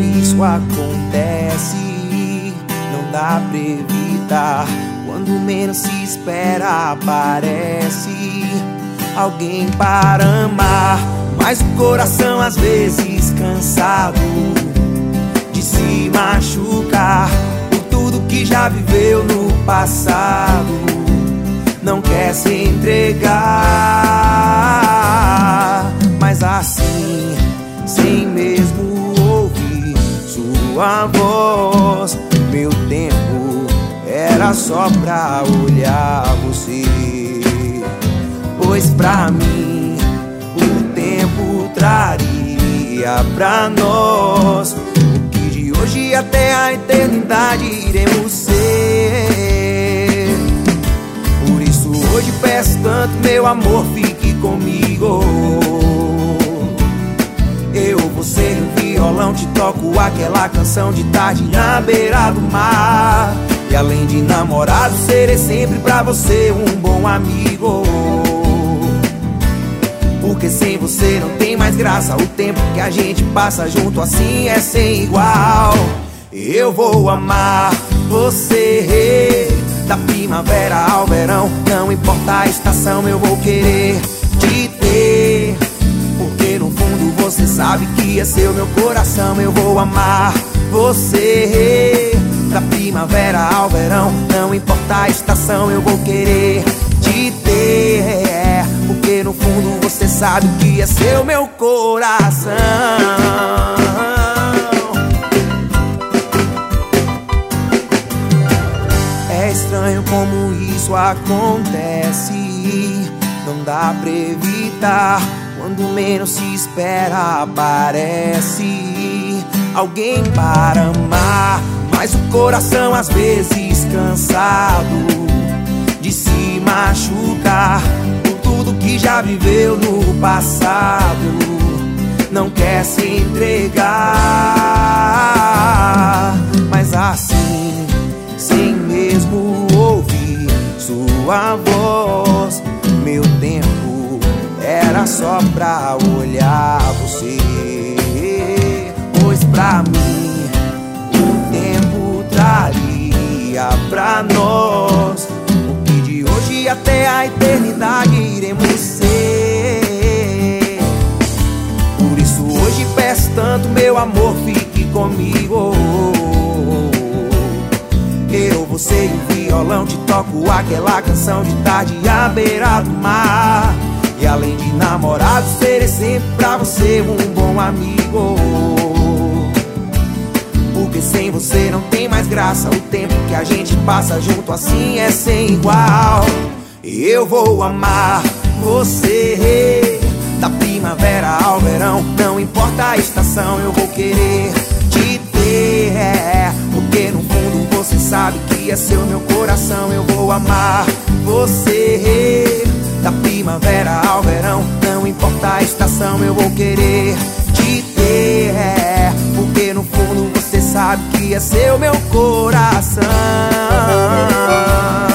isso acontece, não dá pra evitar. Quando menos se espera aparece alguém para amar. Mas o coração às vezes cansado de se machucar por tudo que já viveu no passado, não quer se entregar. Mas assim, sem mesmo ouvir sua voz, meu tempo era só pra olhar você. Pois pra mim o tempo traria pra nós o que de hoje até a eternidade iremos ser. Por isso hoje peço tanto, meu amor, fique comigo. Eu vou ser o violão, te toco aquela canção de tarde na beira do mar. E além de namorado, serei sempre pra você um bom amigo. Porque sem você não tem mais graça, o tempo que a gente passa junto assim é sem igual. Eu vou amar você, da primavera ao verão, não importa a estação, eu vou querer te ter. Porque no fundo você sabe que é seu meu coração. Eu vou amar você, da primavera ao verão, não importa a estação, eu vou querer te ter. Porque no fundo você sabe que é seu meu coração. É estranho como isso acontece, não dá pra evitar. Quando menos se espera aparece alguém para amar. Mas o coração às vezes cansado de se machucar por tudo que já viveu no passado, não quer se entregar. Mas assim, sem mesmo ouvir sua voz, meu tempo era só pra olhar você. Pois pra mim o tempo traria pra nós o que de hoje até a eternidade iremos ser. Por isso hoje peço tanto, meu amor, fique comigo. Eu vou ser o violão, te toco aquela canção de tarde à beira do mar. E além de namorado, serei sempre pra você um bom amigo. Porque sem você não tem mais graça, o tempo que a gente passa junto assim é sem igual. Eu vou amar você, da primavera ao verão, não importa a estação, eu vou querer te ter. Porque no fundo você sabe que é seu meu coração. Eu vou amar você, da primavera ao verão, não importa a estação, eu vou querer te ter. Porque no fundo você sabe que é seu meu coração.